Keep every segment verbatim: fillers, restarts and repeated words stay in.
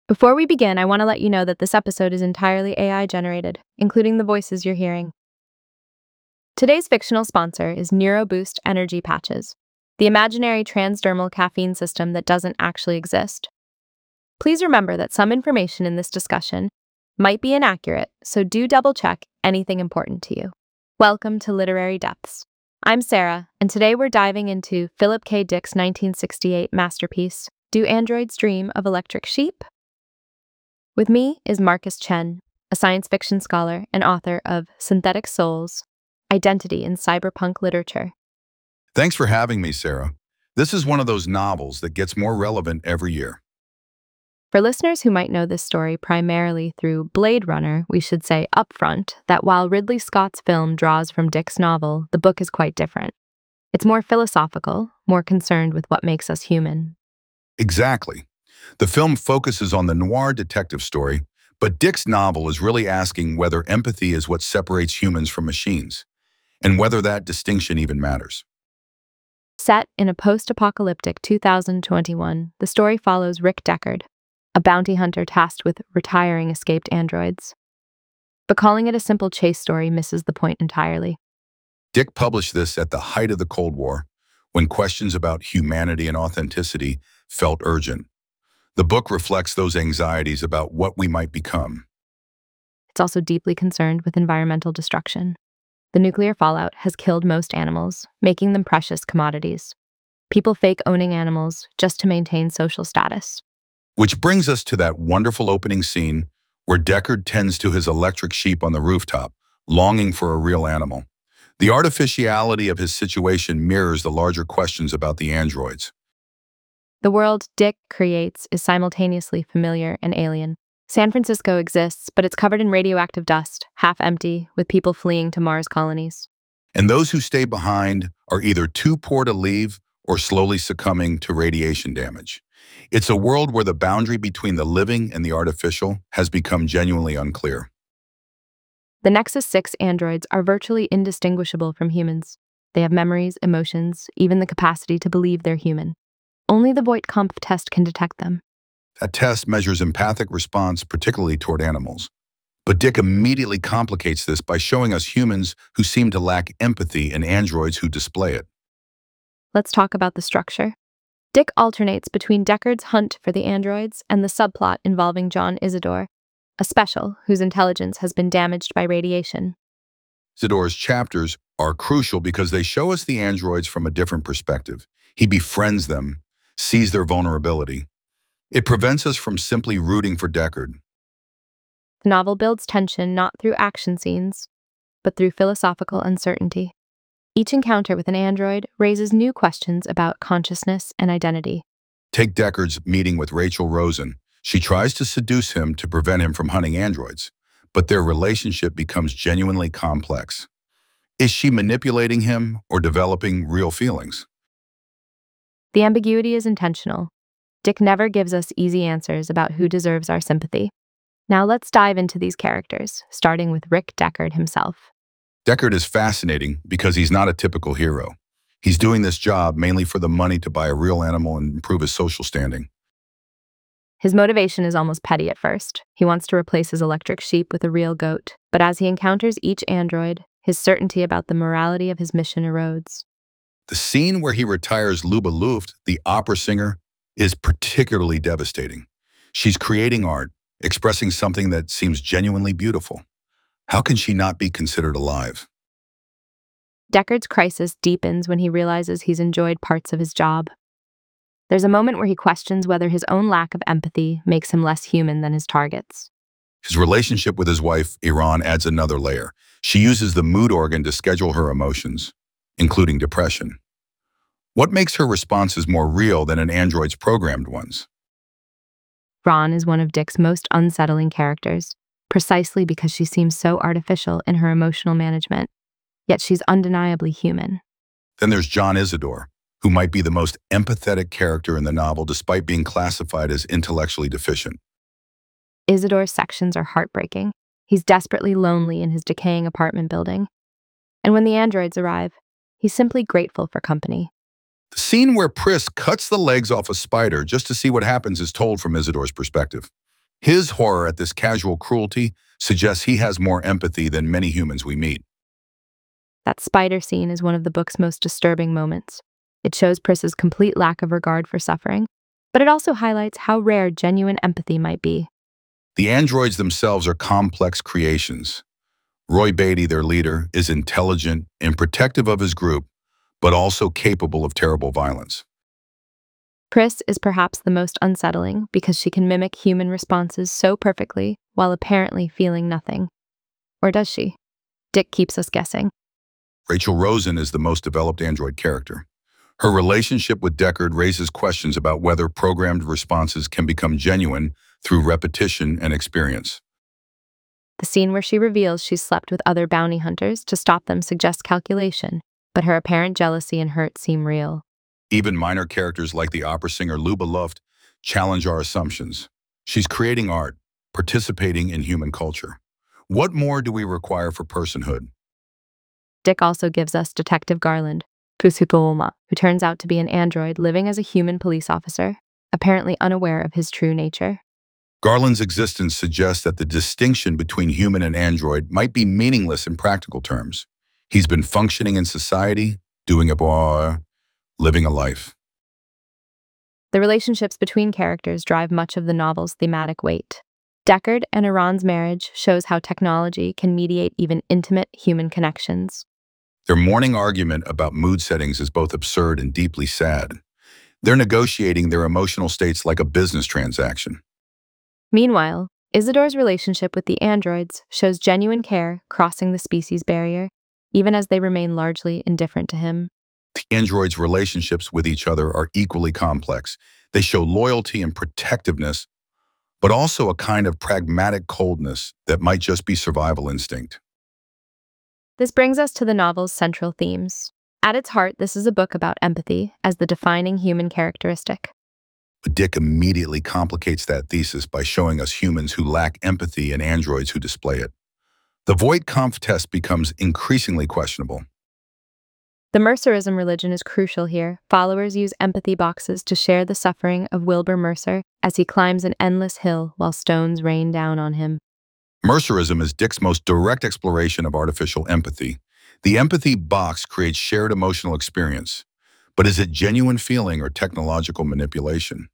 Before we begin, I want to let you know that this episode is entirely A I generated, including the voices you're hearing. Today's fictional sponsor is NeuroBoost Energy Patches, the imaginary transdermal caffeine system that doesn't actually exist. Please remember that some information in this discussion might be inaccurate, so do double-check anything important to you. Welcome to Literary Depths. I'm Sarah, and today we're diving into Philip K. Dick's nineteen sixty-eight masterpiece, Do Androids Dream of Electric Sheep? With me is Marcus Chen, a science fiction scholar and author of Synthetic Souls, Identity in Cyberpunk Literature. Thanks for having me, Sarah. This is one of those novels that gets more relevant every year. For listeners who might know this story primarily through Blade Runner, we should say upfront that while Ridley Scott's film draws from Dick's novel, the book is quite different. It's more philosophical, more concerned with what makes us human. Exactly. The film focuses on the noir detective story, but Dick's novel is really asking whether empathy is what separates humans from machines, and whether that distinction even matters. Set in a post-apocalyptic two thousand twenty-one, the story follows Rick Deckard, a bounty hunter tasked with retiring escaped androids. But calling it a simple chase story misses the point entirely. Dick published this at the height of the Cold War, when questions about humanity and authenticity felt urgent. The book reflects those anxieties about what we might become. It's also deeply concerned with environmental destruction. The nuclear fallout has killed most animals, making them precious commodities. People fake owning animals just to maintain social status. Which brings us to that wonderful opening scene where Deckard tends to his electric sheep on the rooftop, longing for a real animal. The artificiality of his situation mirrors the larger questions about the androids. The world Dick creates is simultaneously familiar and alien. San Francisco exists, but it's covered in radioactive dust, half empty, with people fleeing to Mars colonies. And those who stay behind are either too poor to leave or slowly succumbing to radiation damage. It's a world where the boundary between the living and the artificial has become genuinely unclear. The Nexus six androids are virtually indistinguishable from humans. They have memories, emotions, even the capacity to believe they're human. Only the Voight-Kampff test can detect them. That test measures empathic response, particularly toward animals. But Dick immediately complicates this by showing us humans who seem to lack empathy and androids who display it. Let's talk about the structure. Dick alternates between Deckard's hunt for the androids and the subplot involving John Isidore, a special whose intelligence has been damaged by radiation. Isidore's chapters are crucial because they show us the androids from a different perspective. He befriends them, sees their vulnerability. It prevents us from simply rooting for Deckard. The novel builds tension not through action scenes, but through philosophical uncertainty. Each encounter with an android raises new questions about consciousness and identity. Take Deckard's meeting with Rachel Rosen. She tries to seduce him to prevent him from hunting androids, but their relationship becomes genuinely complex. Is she manipulating him or developing real feelings? The ambiguity is intentional. Dick never gives us easy answers about who deserves our sympathy. Now let's dive into these characters, starting with Rick Deckard himself. Deckard is fascinating because he's not a typical hero. He's doing this job mainly for the money to buy a real animal and improve his social standing. His motivation is almost petty at first. He wants to replace his electric sheep with a real goat, but as he encounters each android, his certainty about the morality of his mission erodes. The scene where he retires Luba Luft, the opera singer, is particularly devastating. She's creating art, expressing something that seems genuinely beautiful. How can she not be considered alive? Deckard's crisis deepens when he realizes he's enjoyed parts of his job. There's a moment where he questions whether his own lack of empathy makes him less human than his targets. His relationship with his wife, Iran, adds another layer. She uses the mood organ to schedule her emotions, including depression. What makes her responses more real than an android's programmed ones? Ron is one of Dick's most unsettling characters, precisely because she seems so artificial in her emotional management, yet she's undeniably human. Then there's John Isidore, who might be the most empathetic character in the novel despite being classified as intellectually deficient. Isidore's sections are heartbreaking. He's desperately lonely in his decaying apartment building. And when the androids arrive, he's simply grateful for company. The scene where Pris cuts the legs off a spider just to see what happens is told from Isidore's perspective. His horror at this casual cruelty suggests he has more empathy than many humans we meet. That spider scene is one of the book's most disturbing moments. It shows Pris's complete lack of regard for suffering, but it also highlights how rare genuine empathy might be. The androids themselves are complex creations. Roy Beatty, their leader, is intelligent and protective of his group, but also capable of terrible violence. Pris is perhaps the most unsettling because she can mimic human responses so perfectly while apparently feeling nothing. Or does she? Dick keeps us guessing. Rachel Rosen is the most developed android character. Her relationship with Deckard raises questions about whether programmed responses can become genuine through repetition and experience. The scene where she reveals she's slept with other bounty hunters to stop them suggests calculation, but her apparent jealousy and hurt seem real. Even minor characters like the opera singer Luba Luft challenge our assumptions. She's creating art, participating in human culture. What more do we require for personhood? Dick also gives us Detective Garland, Pusutoma, who turns out to be an android living as a human police officer, apparently unaware of his true nature. Garland's existence suggests that the distinction between human and android might be meaningless in practical terms. He's been functioning in society, doing a bar, living a life. The relationships between characters drive much of the novel's thematic weight. Deckard and Iran's marriage shows how technology can mediate even intimate human connections. Their morning argument about mood settings is both absurd and deeply sad. They're negotiating their emotional states like a business transaction. Meanwhile, Isidore's relationship with the androids shows genuine care crossing the species barrier, even as they remain largely indifferent to him. The androids' relationships with each other are equally complex. They show loyalty and protectiveness, but also a kind of pragmatic coldness that might just be survival instinct. This brings us to the novel's central themes. At its heart, this is a book about empathy as the defining human characteristic. But Dick immediately complicates that thesis by showing us humans who lack empathy and androids who display it. The Voight-Kampff test becomes increasingly questionable. The Mercerism religion is crucial here. Followers use empathy boxes to share the suffering of Wilbur Mercer as he climbs an endless hill while stones rain down on him. Mercerism is Dick's most direct exploration of artificial empathy. The empathy box creates shared emotional experience. But is it genuine feeling or technological manipulation?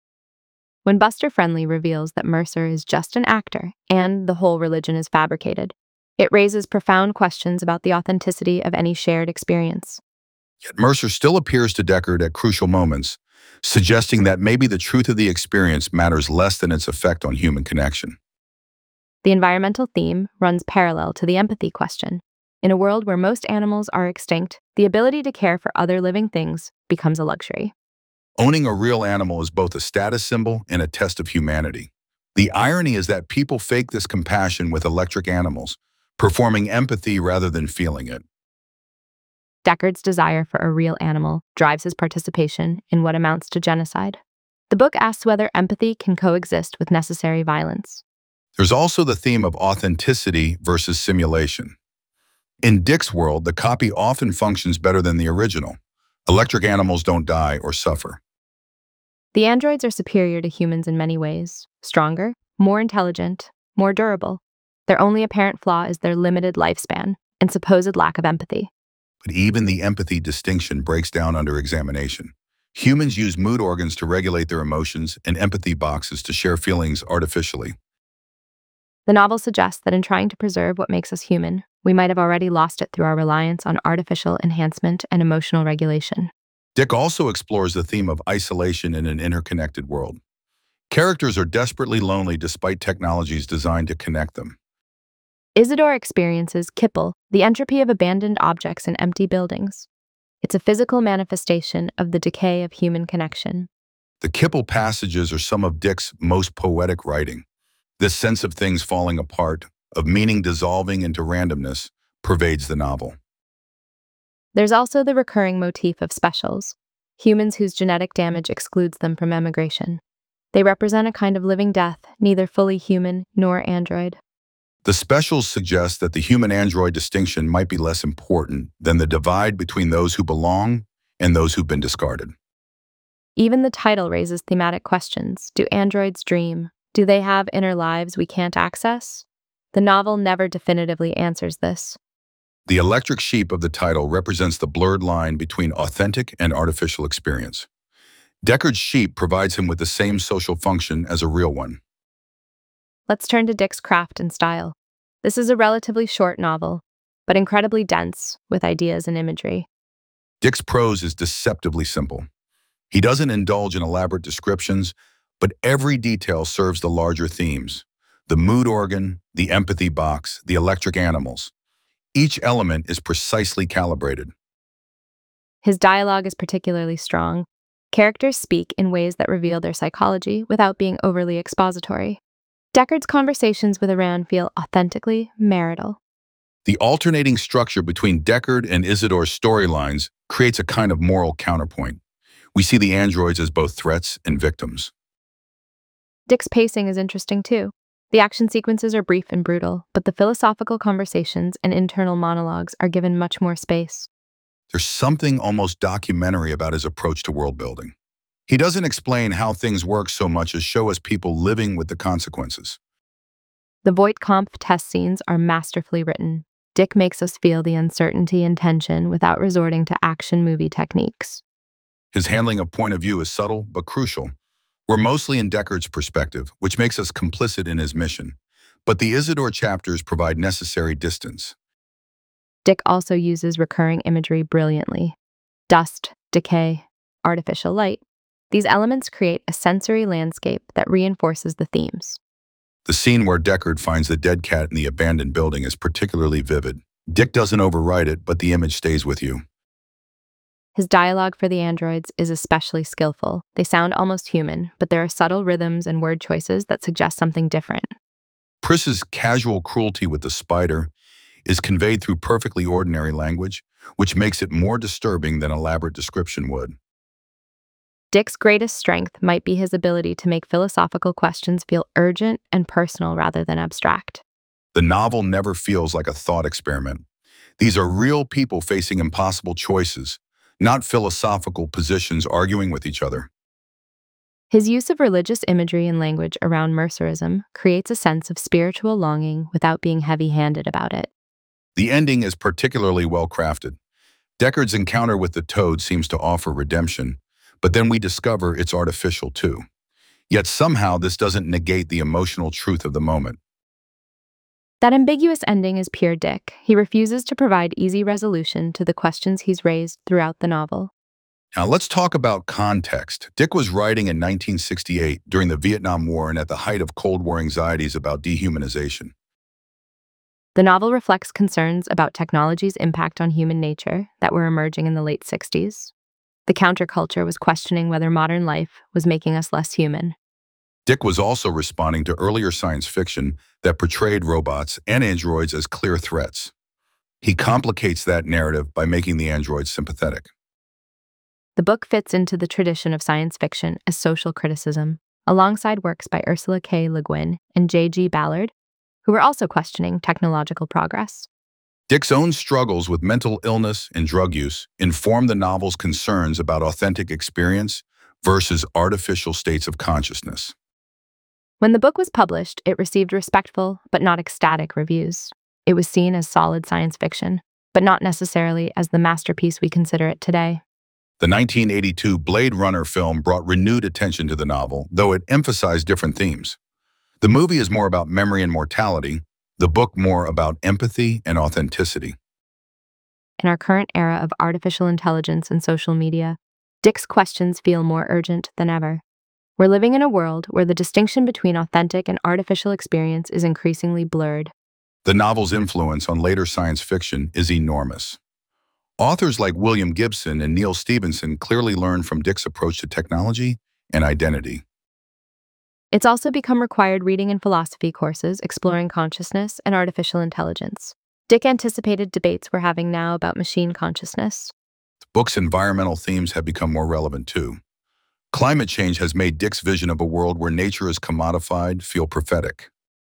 When Buster Friendly reveals that Mercer is just an actor and the whole religion is fabricated, it raises profound questions about the authenticity of any shared experience. Yet Mercer still appears to Deckard at crucial moments, suggesting that maybe the truth of the experience matters less than its effect on human connection. The environmental theme runs parallel to the empathy question. In a world where most animals are extinct, the ability to care for other living things becomes a luxury. Owning a real animal is both a status symbol and a test of humanity. The irony is that people fake this compassion with electric animals, performing empathy rather than feeling it. Deckard's desire for a real animal drives his participation in what amounts to genocide. The book asks whether empathy can coexist with necessary violence. There's also the theme of authenticity versus simulation. In Dick's world, the copy often functions better than the original. Electric animals don't die or suffer. The androids are superior to humans in many ways: stronger, more intelligent, more durable. Their only apparent flaw is their limited lifespan and supposed lack of empathy. But even the empathy distinction breaks down under examination. Humans use mood organs to regulate their emotions and empathy boxes to share feelings artificially. The novel suggests that in trying to preserve what makes us human, we might have already lost it through our reliance on artificial enhancement and emotional regulation. Dick also explores the theme of isolation in an interconnected world. Characters are desperately lonely despite technologies designed to connect them. Isidore experiences Kipple, the entropy of abandoned objects in empty buildings. It's a physical manifestation of the decay of human connection. The Kipple passages are some of Dick's most poetic writing. This sense of things falling apart, of meaning dissolving into randomness, pervades the novel. There's also the recurring motif of specials, humans whose genetic damage excludes them from emigration. They represent a kind of living death, neither fully human nor android. The specials suggest that the human-android distinction might be less important than the divide between those who belong and those who've been discarded. Even the title raises thematic questions. Do androids dream? Do they have inner lives we can't access? The novel never definitively answers this. The electric sheep of the title represents the blurred line between authentic and artificial experience. Deckard's sheep provides him with the same social function as a real one. Let's turn to Dick's craft and style. This is a relatively short novel, but incredibly dense with ideas and imagery. Dick's prose is deceptively simple. He doesn't indulge in elaborate descriptions, but every detail serves the larger themes: the mood organ, the empathy box, the electric animals. Each element is precisely calibrated. His dialogue is particularly strong. Characters speak in ways that reveal their psychology without being overly expository. Deckard's conversations with Iran feel authentically marital. The alternating structure between Deckard and Isidore's storylines creates a kind of moral counterpoint. We see the androids as both threats and victims. Dick's pacing is interesting too. The action sequences are brief and brutal, but the philosophical conversations and internal monologues are given much more space. There's something almost documentary about his approach to world building. He doesn't explain how things work so much as show us people living with the consequences. The Voight-Kampff test scenes are masterfully written. Dick makes us feel the uncertainty and tension without resorting to action movie techniques. His handling of point of view is subtle but crucial. We're mostly in Deckard's perspective, which makes us complicit in his mission. But the Isidore chapters provide necessary distance. Dick also uses recurring imagery brilliantly. Dust, decay, artificial light. These elements create a sensory landscape that reinforces the themes. The scene where Deckard finds the dead cat in the abandoned building is particularly vivid. Dick doesn't overwrite it, but the image stays with you. His dialogue for the androids is especially skillful. They sound almost human, but there are subtle rhythms and word choices that suggest something different. Priss's casual cruelty with the spider is conveyed through perfectly ordinary language, which makes it more disturbing than elaborate description would. Dick's greatest strength might be his ability to make philosophical questions feel urgent and personal rather than abstract. The novel never feels like a thought experiment. These are real people facing impossible choices, not philosophical positions arguing with each other. His use of religious imagery and language around Mercerism creates a sense of spiritual longing without being heavy-handed about it. The ending is particularly well crafted. Deckard's encounter with the toad seems to offer redemption, but then we discover it's artificial too. Yet somehow this doesn't negate the emotional truth of the moment. That ambiguous ending is pure Dick. He refuses to provide easy resolution to the questions he's raised throughout the novel. Now let's talk about context. Dick was writing in nineteen sixty-eight during the Vietnam War and at the height of Cold War anxieties about dehumanization. The novel reflects concerns about technology's impact on human nature that were emerging in the late sixties. The counterculture was questioning whether modern life was making us less human. Dick was also responding to earlier science fiction that portrayed robots and androids as clear threats. He complicates that narrative by making the androids sympathetic. The book fits into the tradition of science fiction as social criticism, alongside works by Ursula K. Le Guin and J G Ballard, who were also questioning technological progress. Dick's own struggles with mental illness and drug use inform the novel's concerns about authentic experience versus artificial states of consciousness. When the book was published, it received respectful but not ecstatic reviews. It was seen as solid science fiction, but not necessarily as the masterpiece we consider it today. The nineteen eighty-two Blade Runner film brought renewed attention to the novel, though it emphasized different themes. The movie is more about memory and mortality, the book more about empathy and authenticity. In our current era of artificial intelligence and social media, Dick's questions feel more urgent than ever. We're living in a world where the distinction between authentic and artificial experience is increasingly blurred. The novel's influence on later science fiction is enormous. Authors like William Gibson and Neil Stephenson clearly learned from Dick's approach to technology and identity. It's also become required reading in philosophy courses exploring consciousness and artificial intelligence. Dick anticipated debates we're having now about machine consciousness. The book's environmental themes have become more relevant too. Climate change has made Dick's vision of a world where nature is commodified feel prophetic.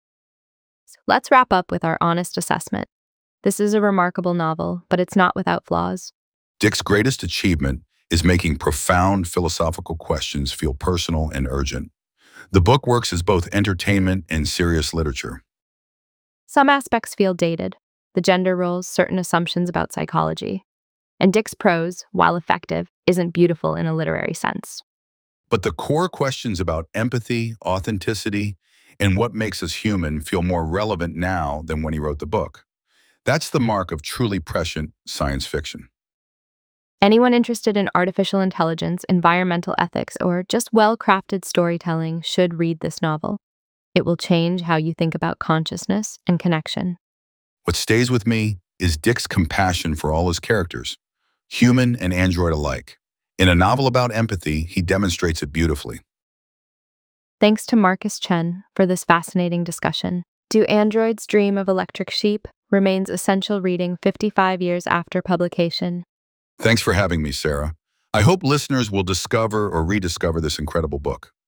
Let's wrap up with our honest assessment. This is a remarkable novel, but it's not without flaws. Dick's greatest achievement is making profound philosophical questions feel personal and urgent. The book works as both entertainment and serious literature. Some aspects feel dated, the gender roles, certain assumptions about psychology. And Dick's prose, while effective, isn't beautiful in a literary sense. But the core questions about empathy, authenticity, and what makes us human feel more relevant now than when he wrote the book. That's the mark of truly prescient science fiction. Anyone interested in artificial intelligence, environmental ethics, or just well crafted storytelling should read this novel. It will change how you think about consciousness and connection. What stays with me is Dick's compassion for all his characters, human and android alike. In a novel about empathy, he demonstrates it beautifully. Thanks to Marcus Chen for this fascinating discussion. Do Androids Dream of Electric Sheep remains essential reading fifty-five years after publication. Thanks for having me, Sarah. I hope listeners will discover or rediscover this incredible book.